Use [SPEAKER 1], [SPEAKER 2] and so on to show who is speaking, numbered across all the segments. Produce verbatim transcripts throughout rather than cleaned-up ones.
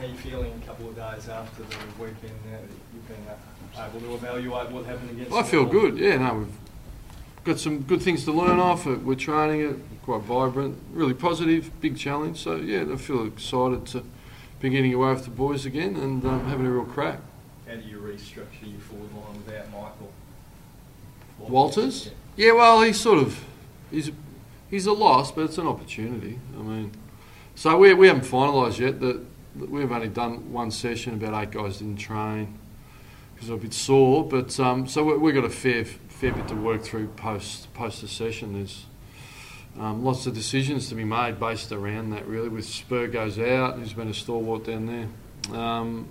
[SPEAKER 1] How are you feeling a couple of days after the weekend now that you've been uh, able to evaluate what happened against
[SPEAKER 2] I feel good, yeah, no, we've got some good things to learn off. We're training it, quite vibrant, really positive, big challenge. So, yeah, I feel excited to be getting away with the boys again and um, having a real crack.
[SPEAKER 1] How do you restructure your forward line without Michael
[SPEAKER 2] Walters? Yeah. yeah, well, he's sort of, he's, he's a loss, but it's an opportunity. I mean, so we, we haven't finalised yet. The, We've only done one session. About eight guys didn't train because they're a bit sore. But um, so we, we've got a fair fair bit to work through post post the session. There's um, lots of decisions to be made based around that. Really, with Spur goes out, who's been a stalwart down there, um,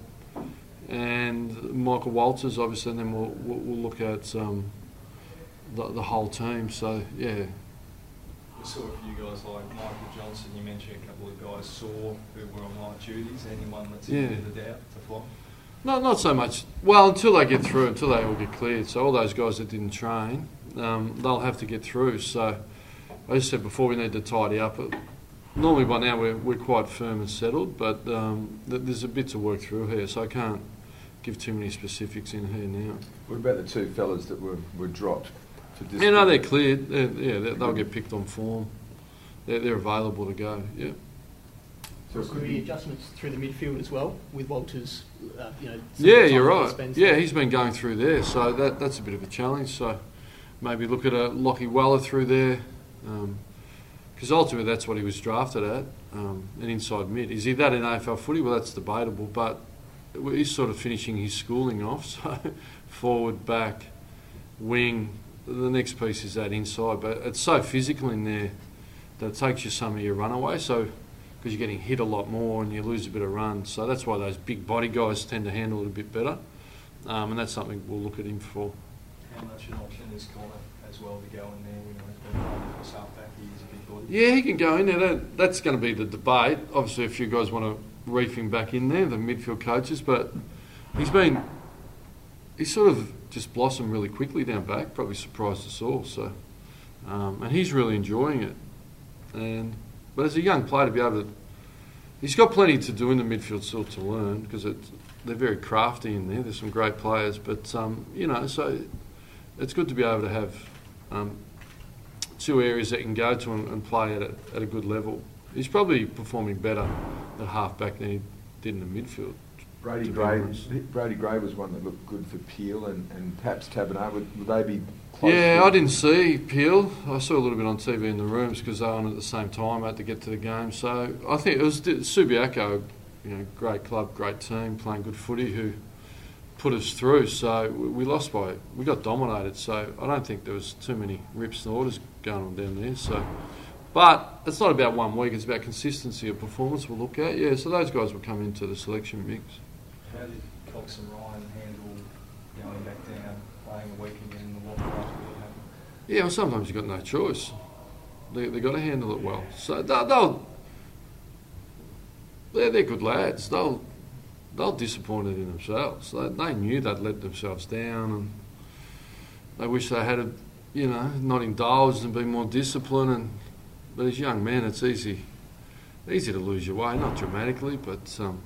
[SPEAKER 2] and Michael Walters obviously. And then we'll we'll, we'll look at um, the, the whole team. So yeah.
[SPEAKER 1] We saw a few guys like Michael Johnson, you mentioned a couple of guys saw who were on light duties. Anyone that's
[SPEAKER 2] yeah.
[SPEAKER 1] in the doubt to fly?
[SPEAKER 2] No, not so much. Well, until they get through, until they all get cleared. So all those guys that didn't train, um, they'll have to get through. So as I said before, we need to tidy up. Normally by now we're, we're quite firm and settled, but um, th- there's a bit to work through here, so I can't give too many specifics in here now.
[SPEAKER 3] What about the two fellas that were, were dropped?
[SPEAKER 2] Yeah, no, they're cleared. They're, yeah, they'll get picked on form. They're, they're available to go. Yeah.
[SPEAKER 4] So could be adjustments through the midfield as well with Walters. Uh, you know.
[SPEAKER 2] Yeah, you're right. Yeah, he's been going through there, so that that's a bit of a challenge. So maybe look at a Lockie Weller through there, because um, ultimately that's what he was drafted at, um, an inside mid. Is he that in A F L footy? Well, that's debatable, but he's sort of finishing his schooling off. So forward, back, wing. The next piece is that inside, but it's so physical in there that it takes you some of your runaway. So because you're getting hit a lot more and you lose a bit of run, so that's why those big body guys tend to handle it a bit better, um, and that's something we'll look at him for.
[SPEAKER 1] How much an option is Connor as well to go in there? You know, he's been playing for half-back, he's a big body.
[SPEAKER 2] Yeah, he can go in there. That, that's going to be the debate. Obviously, a few guys want to reef him back in there, the midfield coaches, but he's been he's sort of just blossomed really quickly down back, probably surprised us all. So, um, and he's really enjoying it. And but as a young player to be able to, he's got plenty to do in the midfield still to learn, because they're very crafty in there. There's some great players, but um, you know, so it's good to be able to have um, two areas that you can go to and, and play at a, at a good level. He's probably performing better at half-back than he did in the midfield.
[SPEAKER 3] Brady Gray, Brady Gray was one that looked good for Peel and, and perhaps Taberner. Would, would they be close?
[SPEAKER 2] Yeah, I didn't see Peel. I saw a little bit on T V in the rooms because they were on at the same time. I had to get to the game. So I think it was Subiaco, you know, great club, great team, playing good footy, who put us through. So we lost by, we got dominated. So I don't think there was too many rips and orders going on down there. So, but it's not about one week. It's about consistency of performance. We'll look at. Yeah. So those guys will come into the selection mix.
[SPEAKER 1] How did Cox and Ryan handle going back down, playing a week again in the walk after it happened?
[SPEAKER 2] Yeah, well, sometimes you've got no choice. They, they've got to handle it well. So they'll, they'll they're, they're good lads. They'll they'll disappointed in themselves. They, they knew they'd let themselves down, and they wish they had, you know, not indulged and been more disciplined. And but as young men, it's easy easy to lose your way, not dramatically, but. Um,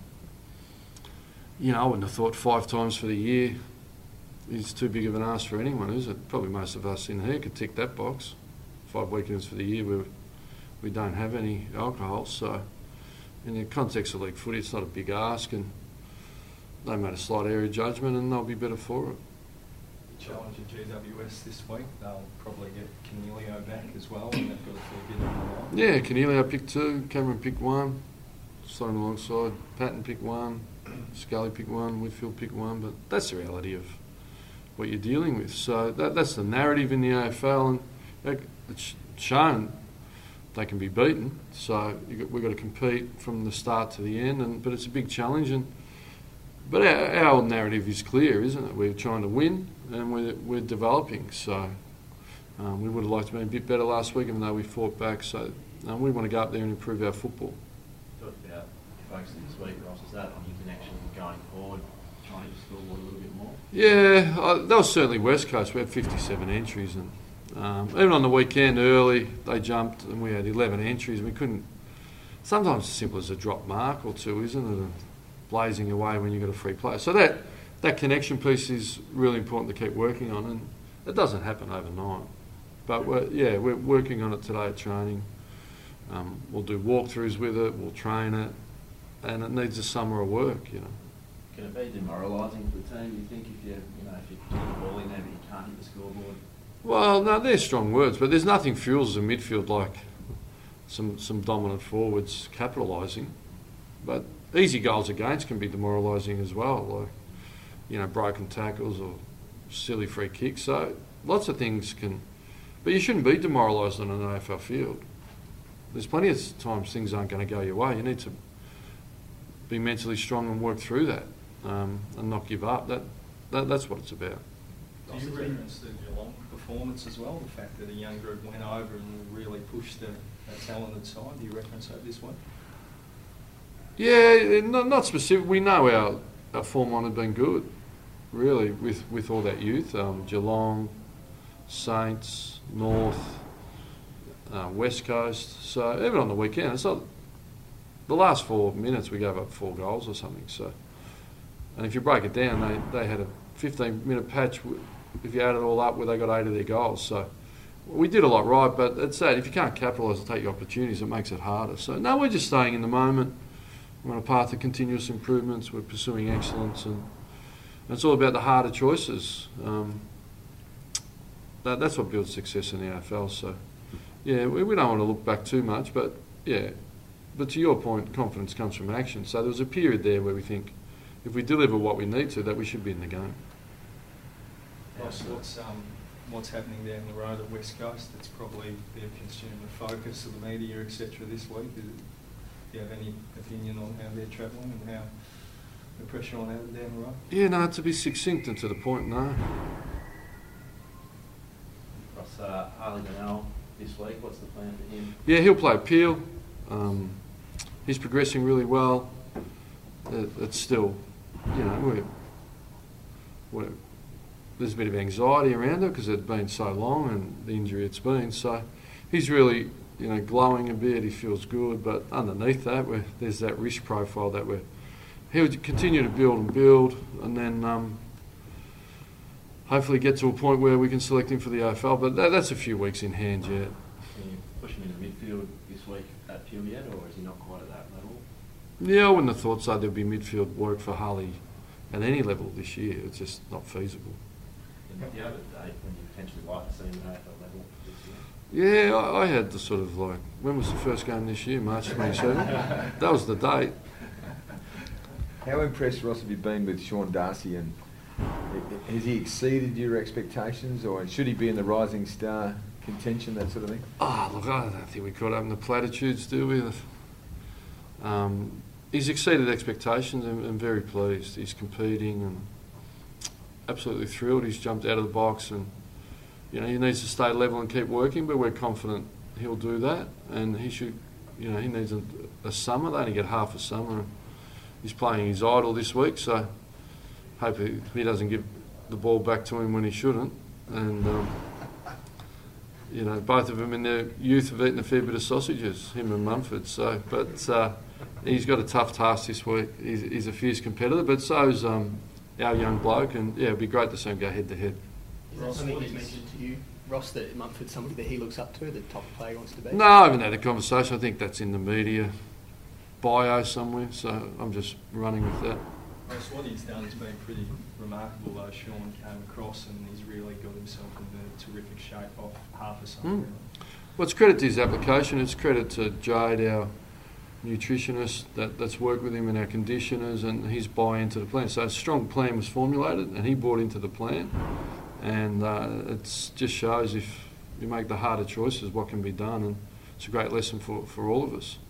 [SPEAKER 2] You know, I wouldn't have thought five times for the year is too big of an ask for anyone, is it? Probably most of us in here could tick that box. Five weekends for the year where we don't have any alcohol. So in the context of league footy, it's not a big ask, and they made a slight area judgment and they'll be better for it.
[SPEAKER 1] Challenge at G W S this week. They'll probably get Canelio back as well, and they've got a fair bit on the line.
[SPEAKER 2] Yeah, Canelio picked two, Cameron picked one, starting alongside, Patton picked one. Scully picked one, Whitfield picked one, but that's the reality of what you're dealing with. So that, that's the narrative in the A F L, and it's shown they can be beaten. So you got, we've got to compete from the start to the end, and but it's a big challenge. And but our, our narrative is clear, isn't it? We're trying to win, and we're we're developing. So um, we would have liked to be a bit better last week, even though we fought back. So um, we want to go up there and improve our football.
[SPEAKER 5] Talked about focusing this week, Ross. Is that on your connection going forward, trying to score a little bit more?
[SPEAKER 2] Yeah, uh, that was certainly West Coast. We had fifty-seven entries, and um, even on the weekend early, they jumped and we had eleven entries. We couldn't. Sometimes as simple as a drop mark or two, isn't it? blazing away when you've got a free player. So that, that connection piece is really important to keep working on, and it doesn't happen overnight. But we're, yeah, we're working on it today at training. Um, we'll do walkthroughs with it, we'll train it, and it needs a summer of work, you know.
[SPEAKER 5] Can it be demoralising for the team, do you think, if you, you know, if you get the ball in there but you can't hit the scoreboard?
[SPEAKER 2] Well, no, they're strong words, but there's nothing fuels the midfield like some some dominant forwards capitalising. But easy goals against can be demoralising as well, like, you know, broken tackles or silly free kicks. So lots of things can, but you shouldn't be demoralised on an A F L field. There's plenty of times things aren't going to go your way. You need to be mentally strong and work through that, um, and not give up. That, that that's what it's about.
[SPEAKER 1] Do you reference the Geelong performance as well? The fact that a young group went over and really pushed the, the talented side. Do you reference that this week?
[SPEAKER 2] Yeah, not, not specific. We know our, our form on had been good, really, with, with all that youth. Um, Geelong, Saints, North, uh, West Coast. So even on the weekend, it's not the last four minutes we gave up four goals or something. So, and if you break it down, they, they had a fifteen minute patch. If you add it all up, where they got eight of their goals. So we did a lot right, but it's that if you can't capitalise and take your opportunities, it makes it harder. So no, we're just staying in the moment. We're on a path of continuous improvements. We're pursuing excellence, and, and it's all about the harder choices. Um, that, that's what builds success in the A F L. So yeah, we, we don't want to look back too much, but yeah. But to your point, confidence comes from action. So there was a period there where we think, if we deliver what we need to, that we should be in the game.
[SPEAKER 1] Ross, what's um, what's happening down the road at West Coast? It's probably they've consumed the focus of the media, et cetera this week. Is it, do you have any opinion on how they're travelling and how the pressure on them down the road?
[SPEAKER 2] Yeah, no, to be succinct and to the point, no.
[SPEAKER 5] Ross, uh, Harley Donnell this week, what's the plan for him?
[SPEAKER 2] Yeah, he'll play Peel. Um, he's progressing really well. It, it's still, you know, we're, we're, there's a bit of anxiety around it because it's been so long and the injury it's been. So he's really, you know, glowing a bit. He feels good, but underneath that, we're, there's that risk profile that we're. He'll continue to build and build, and then um, hopefully get to a point where we can select him for the A F L. But that, that's a few weeks in hand yet.
[SPEAKER 5] Can you push him into midfield this week at Peel yet, or is he not quite at that level?
[SPEAKER 2] Yeah, I wouldn't have thought so. There'd be midfield work for Harley at any level this year. It's just not feasible.
[SPEAKER 5] And the other day, when you potentially like to see him at A F L level this year?
[SPEAKER 2] Yeah, I, I had the sort of like, when was the first game this year? March twenty-seventh? That was the date.
[SPEAKER 3] How impressed, Ross, have you been with Sean Darcy, and has he exceeded your expectations, or should he be in the rising star contention, that sort of thing?
[SPEAKER 2] Oh, look, I don't think we caught up in the platitudes, do we? Um, he's exceeded expectations and, and very pleased. He's competing and absolutely thrilled. He's jumped out of the box, and you know he needs to stay level and keep working, but we're confident he'll do that, and he should, you know, he needs a, a summer. They only get half a summer. He's playing his idol this week, so hope he, he doesn't give the ball back to him when he shouldn't. And um, you know, both of them in their youth have eaten a fair bit of sausages, him and Munford. So, but uh, he's got a tough task this week. He's, he's a fierce competitor, but so's um, our young bloke, and yeah, it'd be great to see him go head to head.
[SPEAKER 4] Is that something he's mentioned to you, Ross, that Mumford's somebody that he looks up to, the top player he wants to be?
[SPEAKER 2] No, I haven't had a conversation. I think that's in the media bio somewhere, so I'm just running with that.
[SPEAKER 1] Ross, what he's done has been pretty remarkable though. Sean came across and he's really got himself into terrific shape off half a summer.
[SPEAKER 2] Mm. Well, it's credit to his application. It's credit to Jade, our nutritionist, that, that's worked with him, and our conditioners, and his buy into the plan. So a strong plan was formulated and he bought into the plan, and uh, it just shows if you make the harder choices what can be done, and it's a great lesson for, for all of us.